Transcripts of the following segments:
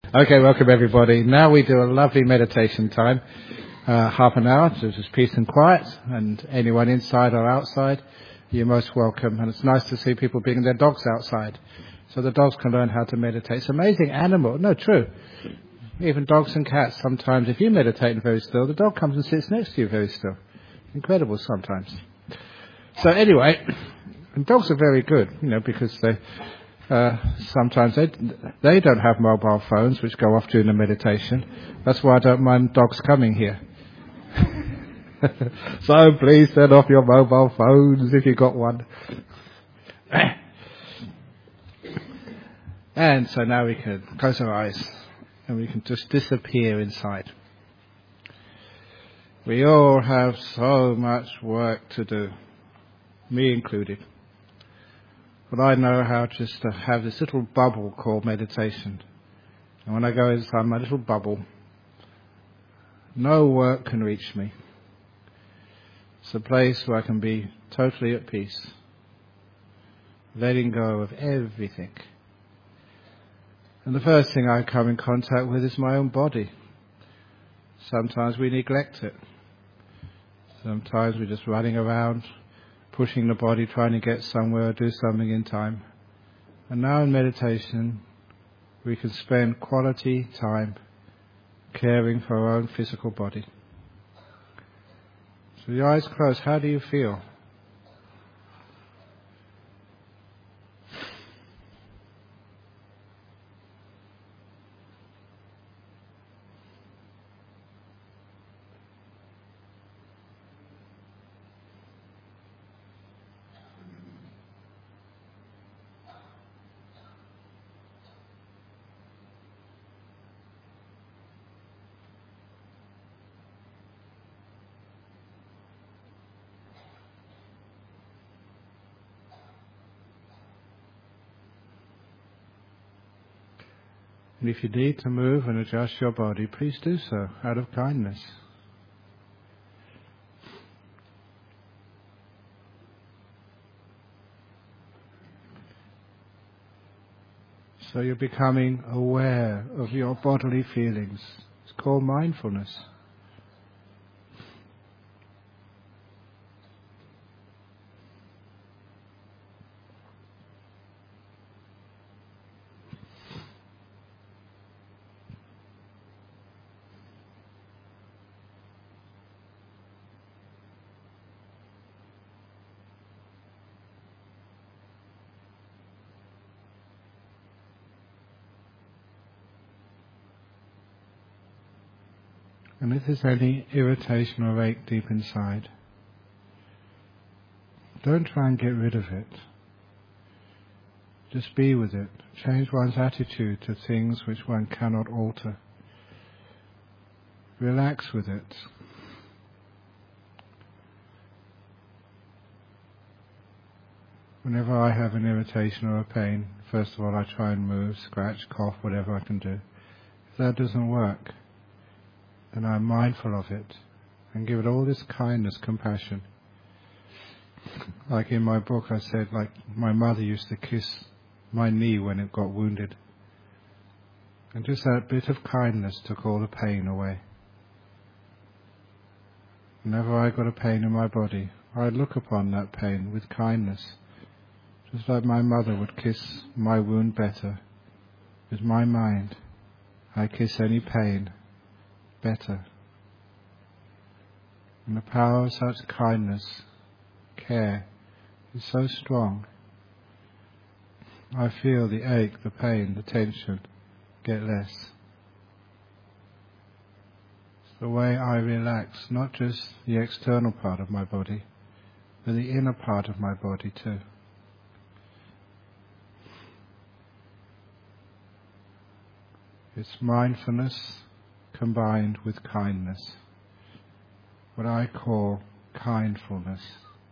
Okay, welcome everybody. Now we do a lovely meditation time, half an hour, so just peace and quiet, and anyone inside or outside, you're most welcome. And it's nice to see people bringing their dogs outside, so the dogs can learn how to meditate. It's an amazing animal. No, true. Even dogs and cats, sometimes if you meditate very still, the dog comes and sits next to you very still. Incredible sometimes. So anyway, and dogs are very good, because they sometimes they don't have mobile phones which go off during the meditation. That's why I don't mind dogs coming here. So please turn off your mobile phones if you've got one. And so now we can close our eyes and we can just disappear inside. We all have so much work to do, me included. But I know how just to have this little bubble called meditation. And when I go inside my little bubble, no work can reach me. It's a place where I can be totally at peace, letting go of everything. And the first thing I come in contact with is my own body. Sometimes we neglect it. Sometimes we're just running around, pushing the body, trying to get somewhere or do something in time. And now in meditation, we can spend quality time caring for our own physical body. So your eyes closed, how do you feel? And if you need to move and adjust your body, please do so out of kindness. So you're becoming aware of your bodily feelings. It's called mindfulness. And if there's any irritation or ache deep inside, don't try and get rid of it. Just be with it. Change one's attitude to things which one cannot alter. Relax with it. Whenever I have an irritation or a pain, first of all I try and move, scratch, cough, whatever I can do. If that doesn't work, then I'm mindful of it and give it all this kindness, compassion. Like in my book I said, like my mother used to kiss my knee when it got wounded. And just that bit of kindness took all the pain away. Whenever I got a pain in my body, I'd look upon that pain with kindness. Just like my mother would kiss my wound better. With my mind, I kiss any pain better. And the power of such kindness, care, is so strong. I feel the ache, the pain, the tension get less. It's the way I relax, not just the external part of my body, but the inner part of my body too. It's mindfulness combined with kindness, what I call kindfulness.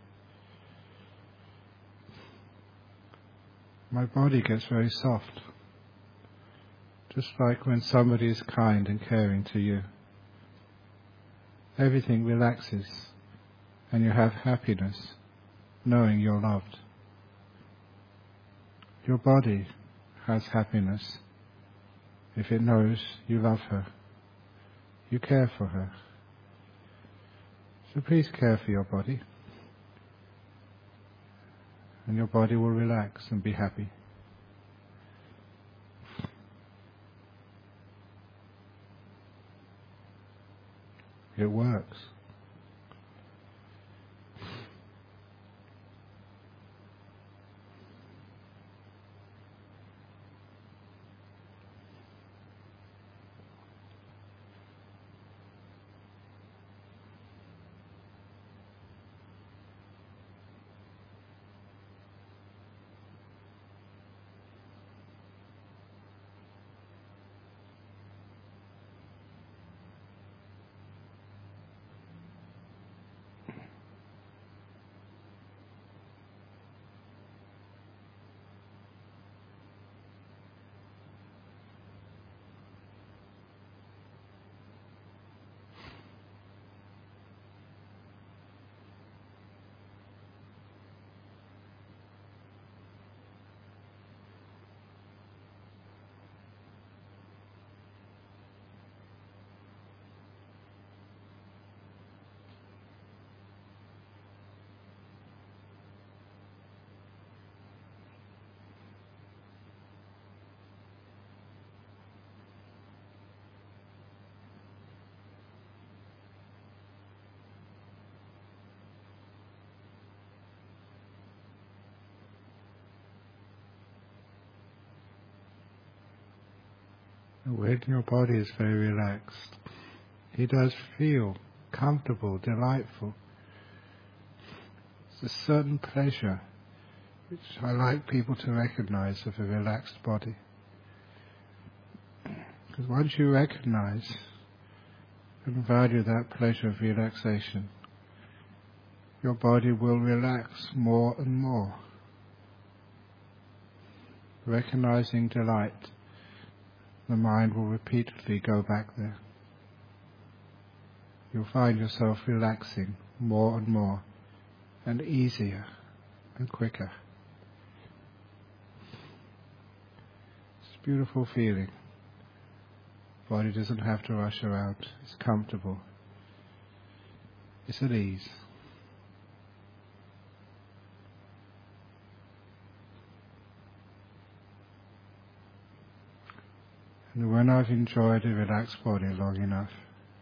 My body gets very soft, just like when somebody is kind and caring to you. Everything relaxes and you have happiness knowing you're loved. Your body has happiness if it knows you love her, you care for her. So please care for your body, and your body will relax and be happy. It works. When your body is very relaxed, it does feel comfortable, delightful. It's a certain pleasure which I like people to recognize of a relaxed body. Because once you recognize and value that pleasure of relaxation, your body will relax more and more. Recognizing delight, the mind will repeatedly go back there. You'll find yourself relaxing more and more, and easier and quicker. It's a beautiful feeling. Body doesn't have to rush around. It's comfortable. It's at ease. And when I've enjoyed a relaxed body long enough,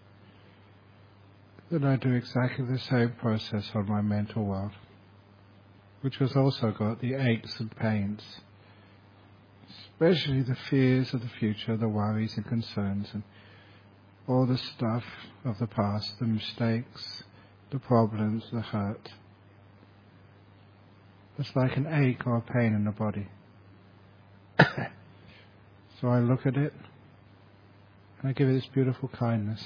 then I do exactly the same process on my mental world, which has also got the aches and pains, especially the fears of the future, the worries and concerns, and all the stuff of the past, the mistakes, the problems, the hurt. It's like an ache or a pain in the body. So I look at it, and I give it this beautiful kindness,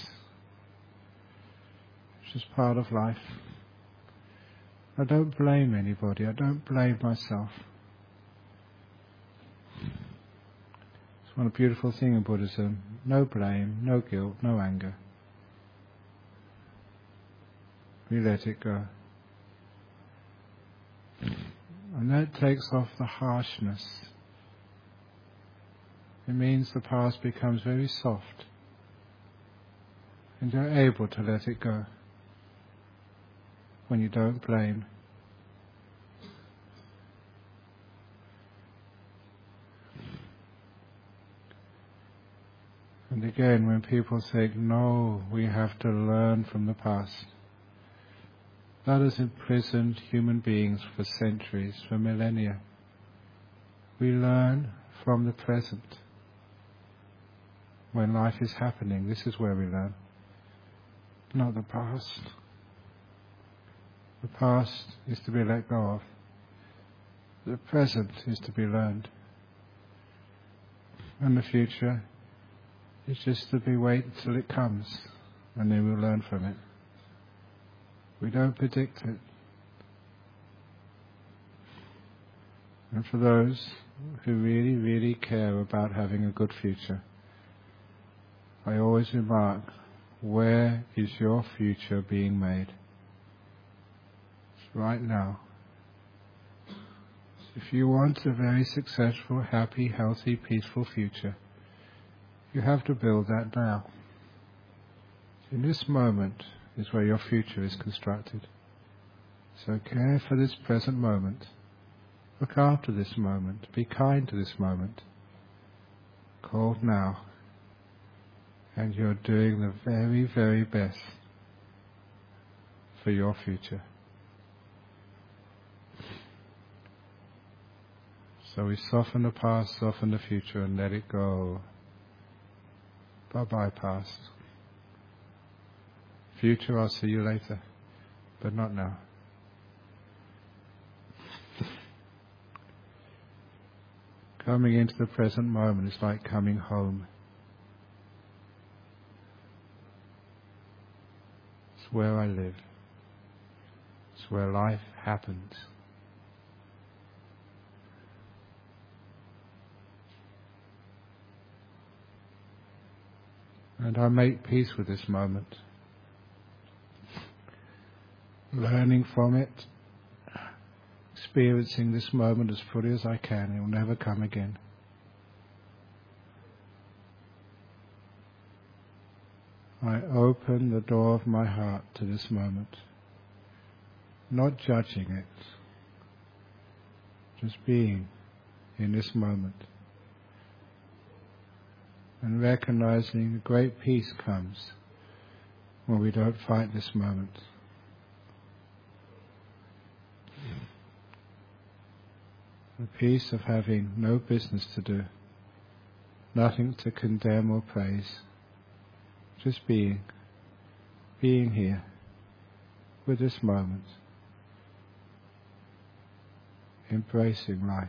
which is part of life. I don't blame anybody. I don't blame myself. It's one beautiful thing in Buddhism. No blame, no guilt, no anger. We let it go. And that takes off the harshness. It means the past becomes very soft, and you're able to let it go when you don't blame. And again, when people say, no, we have to learn from the past, that has imprisoned human beings for centuries, for millennia. We learn from the present. When life is happening, this is where we learn, not the past. The past is to be let go of. The present is to be learned. And the future is just to be wait until it comes, and then we'll learn from it. We don't predict it. And for those who really, really care about having a good future, I always remark, where is your future being made? It's right now. If you want a very successful, happy, healthy, peaceful future, You have to build that now. In this moment is where your future is constructed. So care for this present moment. Look after this moment. Be kind to this moment. Called now. And you're doing the very, very best for your future. So we soften the past, soften the future, and let it go. Bye-bye, past. Future, I'll see you later, but not now. Coming into the present moment is like coming home. It's where I live. It's where life happens. And I make peace with this moment. Learning from it, experiencing this moment as fully as I can. It will never come again. I open the door of my heart to this moment, not judging it, just being in this moment, and recognizing a great peace comes when we don't fight this moment. The peace of having no business to do, nothing to condemn or praise, just being here with this moment, embracing life.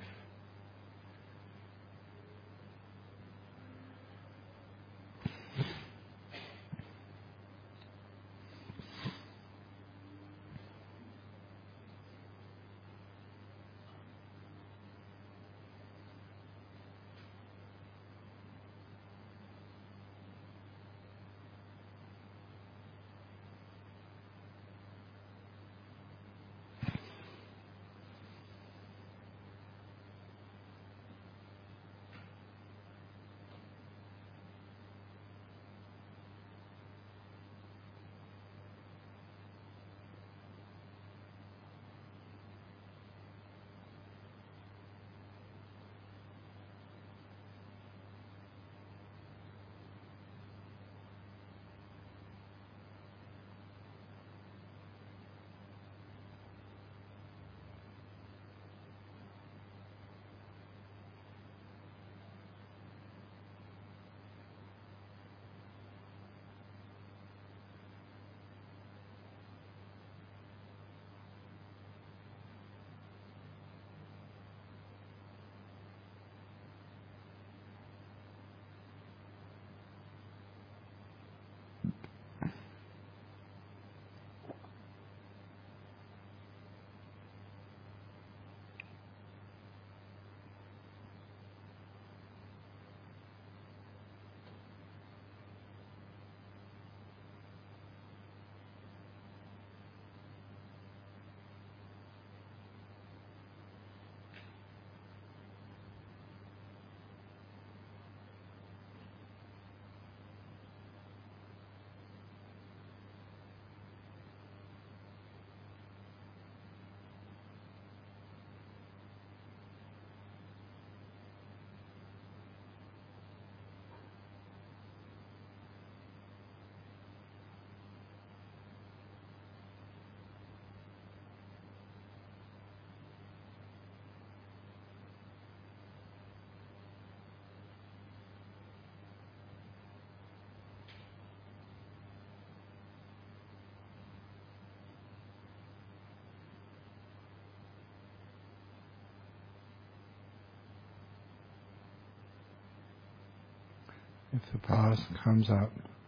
If the past comes up,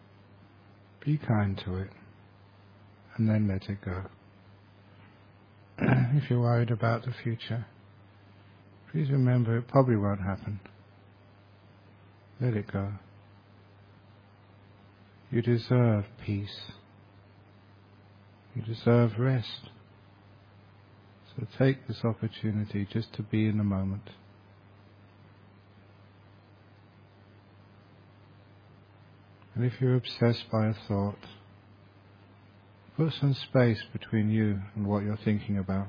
be kind to it, and then let it go. If you're worried about the future, please remember it probably won't happen. Let it go. You deserve peace. You deserve rest. So take this opportunity just to be in the moment. And if you're obsessed by a thought, put some space between you and what you're thinking about.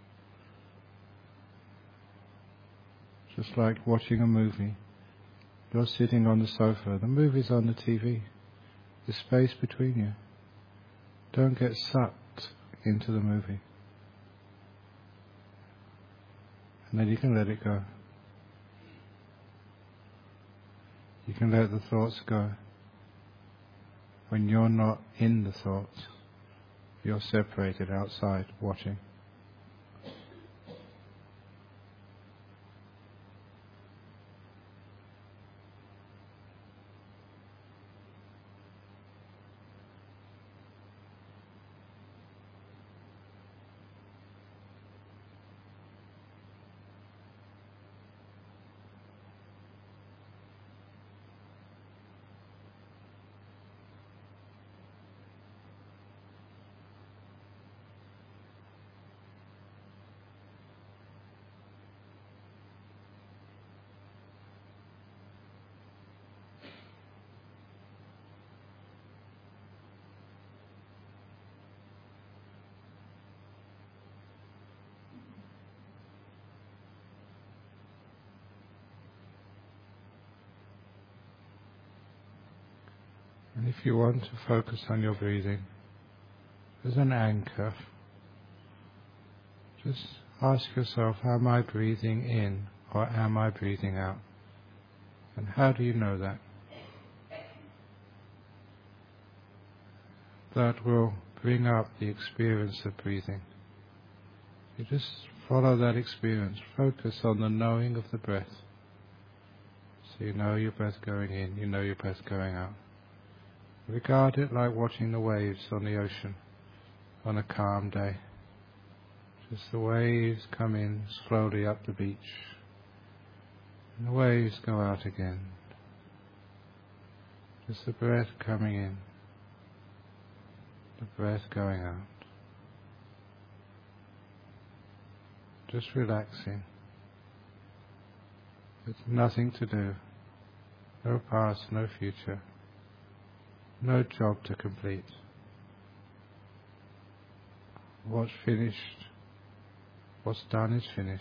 Just like watching a movie. You're sitting on the sofa, the movie's on the TV. There's space between you. Don't get sucked into the movie. And then you can let it go. You can let the thoughts go. When you're not in the thoughts, you're separated outside watching. And if you want to focus on your breathing, as an anchor, just ask yourself, am I breathing in or am I breathing out? And how do you know that? That will bring up the experience of breathing. You just follow that experience, focus on the knowing of the breath. So you know your breath going in, you know your breath going out. Regard it like watching the waves on the ocean on a calm day. Just the waves come in slowly up the beach, and the waves go out again. Just the breath coming in, the breath going out. Just relaxing. There's nothing to do, no past, no future. No job to complete. What's finished, what's done is finished.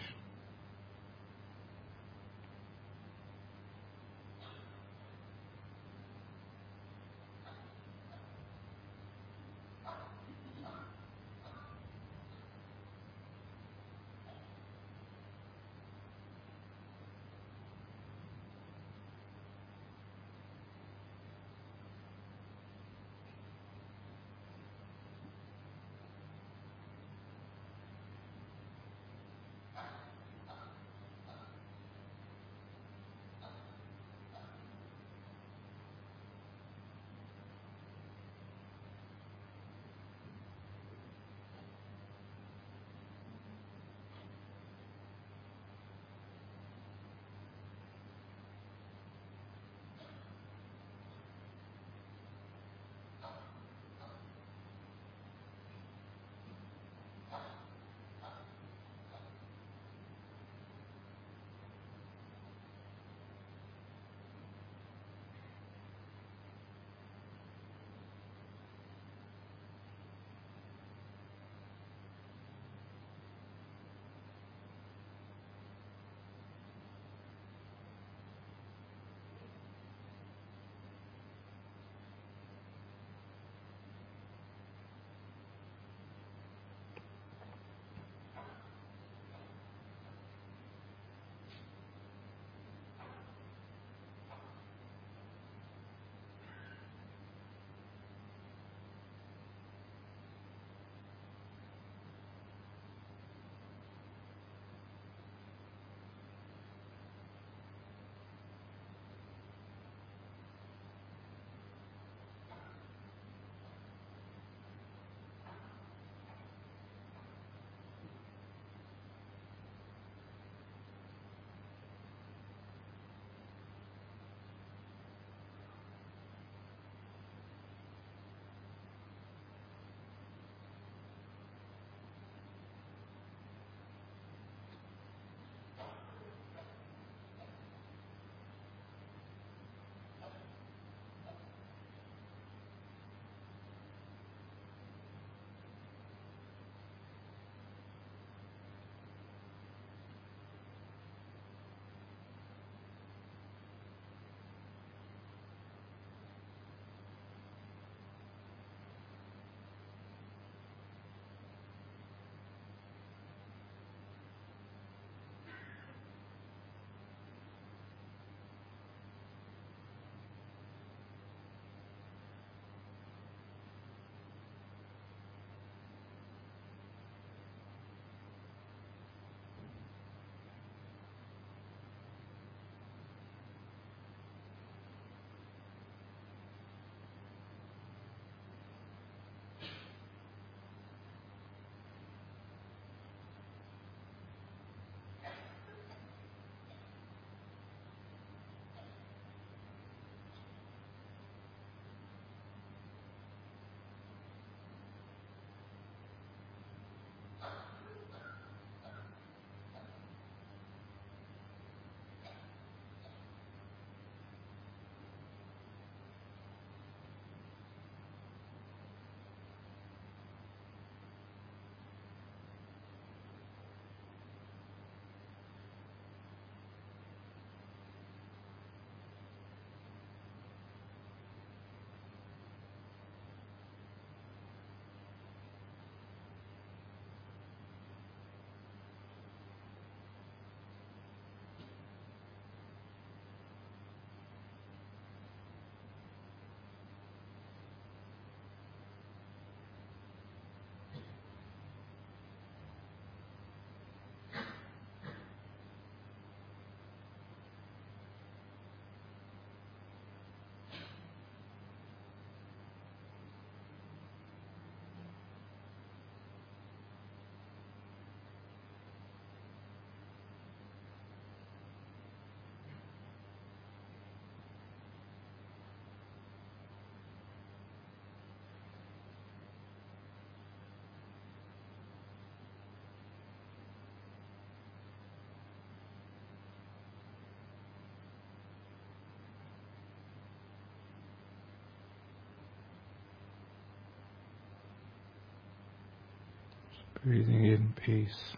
Breathing in peace.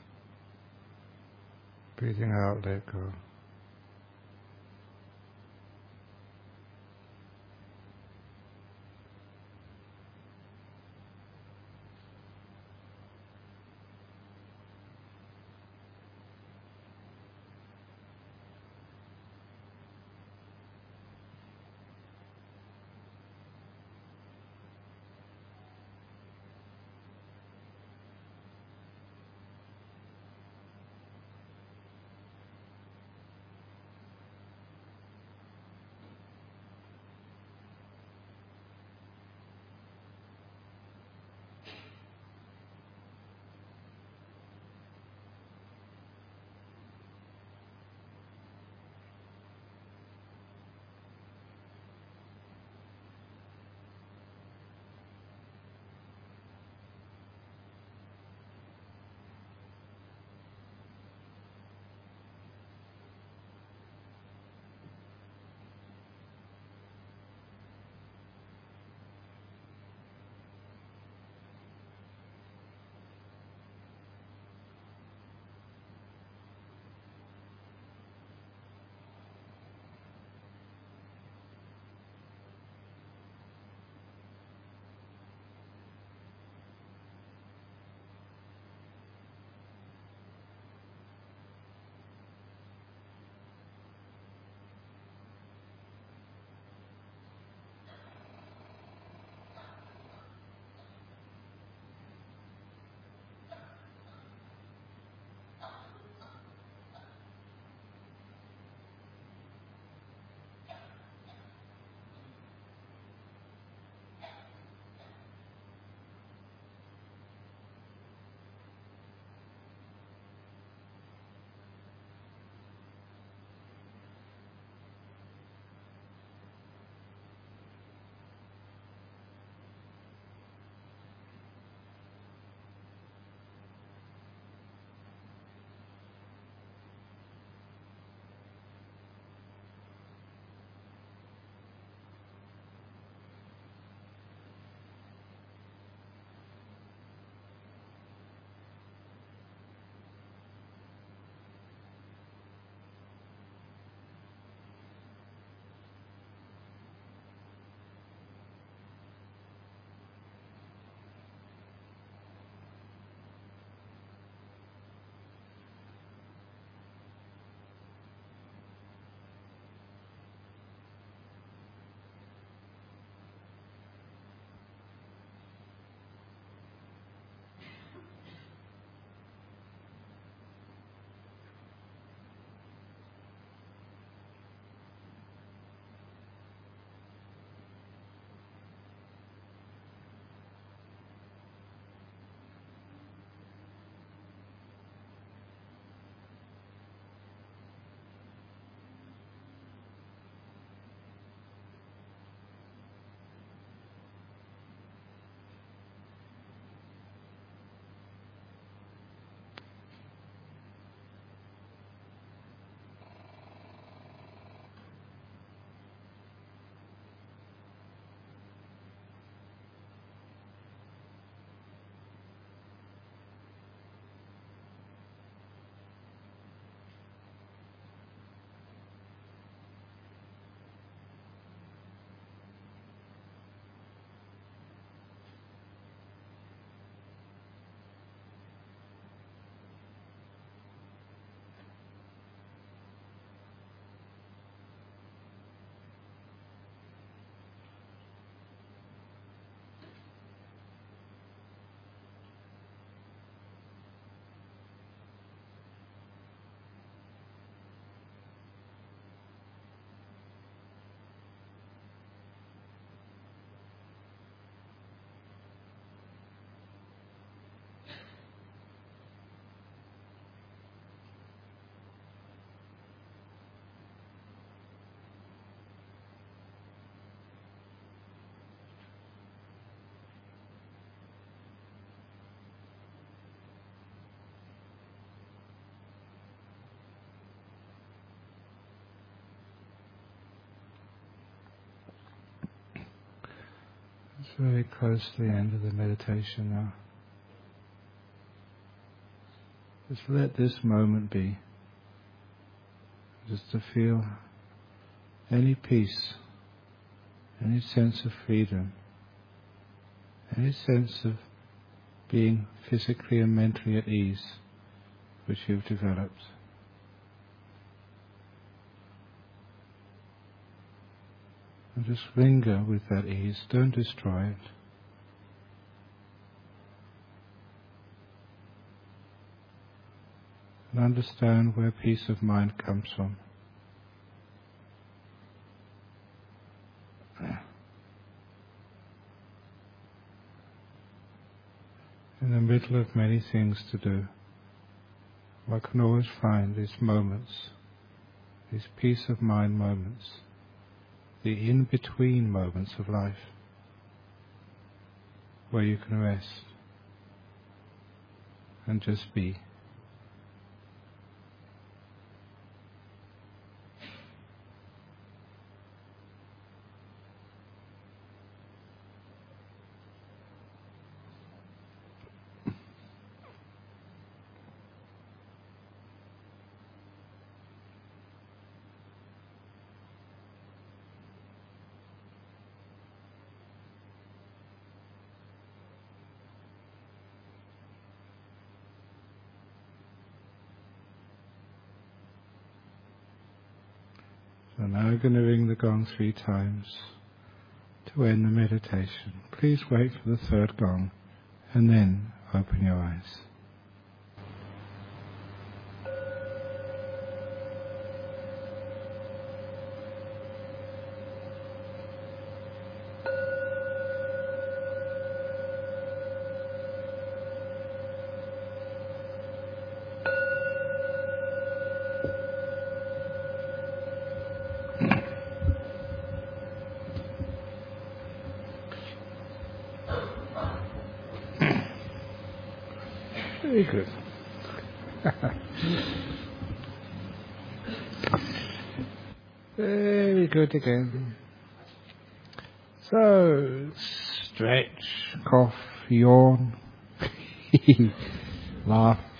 Breathing out let go. It's very close to the end of the meditation now. Just let this moment be. Just to feel any peace, any sense of freedom, any sense of being physically and mentally at ease which you've developed. And just linger with that ease, don't destroy it. And understand where peace of mind comes from. In the middle of many things to do, I can always find these moments, these peace of mind moments, the in-between moments of life, where you can rest and just be. So now I'm going to ring the gong 3 times to end the meditation. Please wait for the third gong and then open your eyes. Very good. Very good again. So, stretch, cough, yawn, laugh.